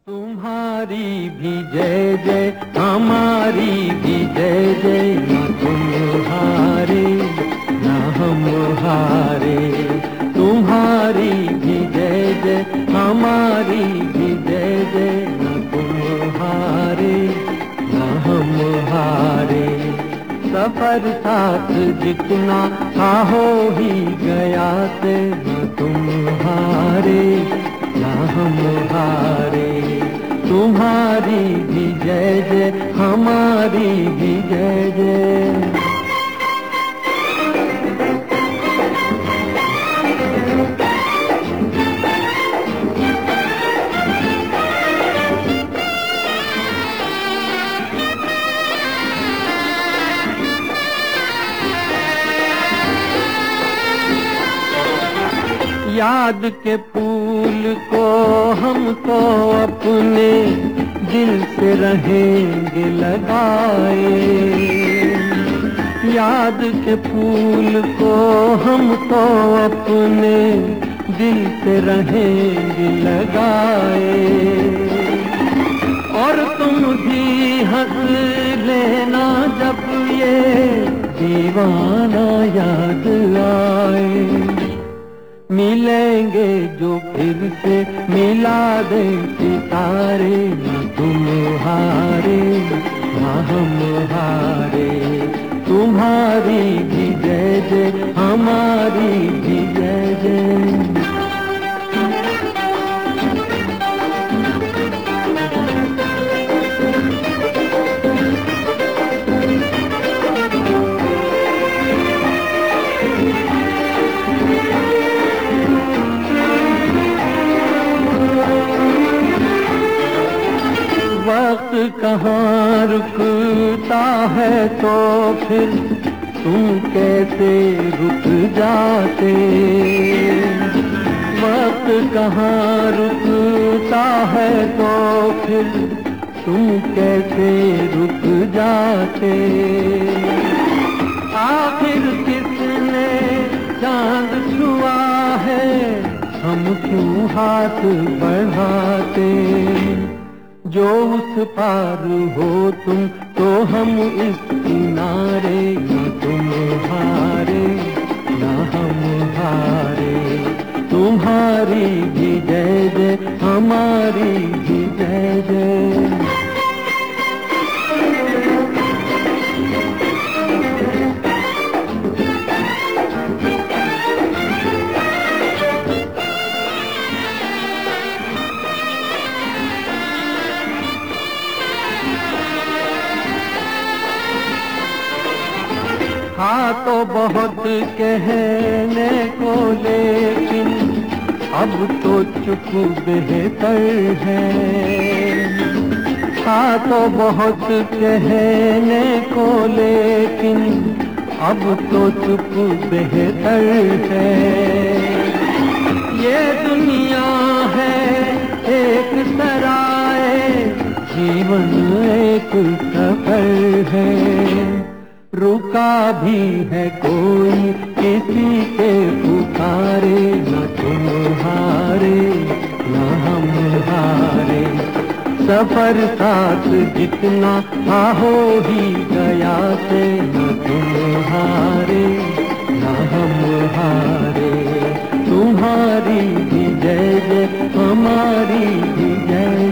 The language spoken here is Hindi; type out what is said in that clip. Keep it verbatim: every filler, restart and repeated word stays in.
तुम्हारी भी जय जय हमारी भी जय जय, ना तुम हारे ना हम हारे। तुम्हारी भी जय जय हमारी भी जय जय, ना तुम हारे ना हम हारे। सफर साथ जितना था हो ही गया से, ना तुम हारे ना हम हारे। तुम्हारी भी जय जय हमारी भी जय जय। याद के फूल को हम तो अपने दिल से रहेंगे लगाए। याद के फूल को हम तो अपने दिल से रहेंगे लगाए। और तुम भी हंस लेना जब ये दीवाना याद आए। मिलेंगे जो फिर से मिला दे सितारे, ना तुम हारे ना हम हारे। तुम्हारी भी जय जय हमारी भी जय जय। वक्त कहाँ रुकता है तो फिर तुम कैसे रुक जाते। वक्त कहाँ रुकता है तो फिर तुम कैसे रुक जाते। आखिर किसने चांद छुआ है, हम क्यों हाथ बढ़ाते। जो उस पार हो तुम तो हम इस किनारे, ना तुम हारे ना हम हारे। तुम्हारी भी जय जय हमारी भी जय जय। हाँ तो बहुत कहने को, लेकिन अब तो चुप बेहतर है। हाँ तो बहुत कहने को, लेकिन अब तो चुप बेहतर है। ये दुनिया है एक सराय, जीवन एक सफर है। रुका भी है कोई किसी के पुकारे, न तुम हारे न हम हारे। सफर साथ जितना था हो ही गया से, न तुम हारे न हम हारे। तुम्हारी भी जय जय हमारी भी जय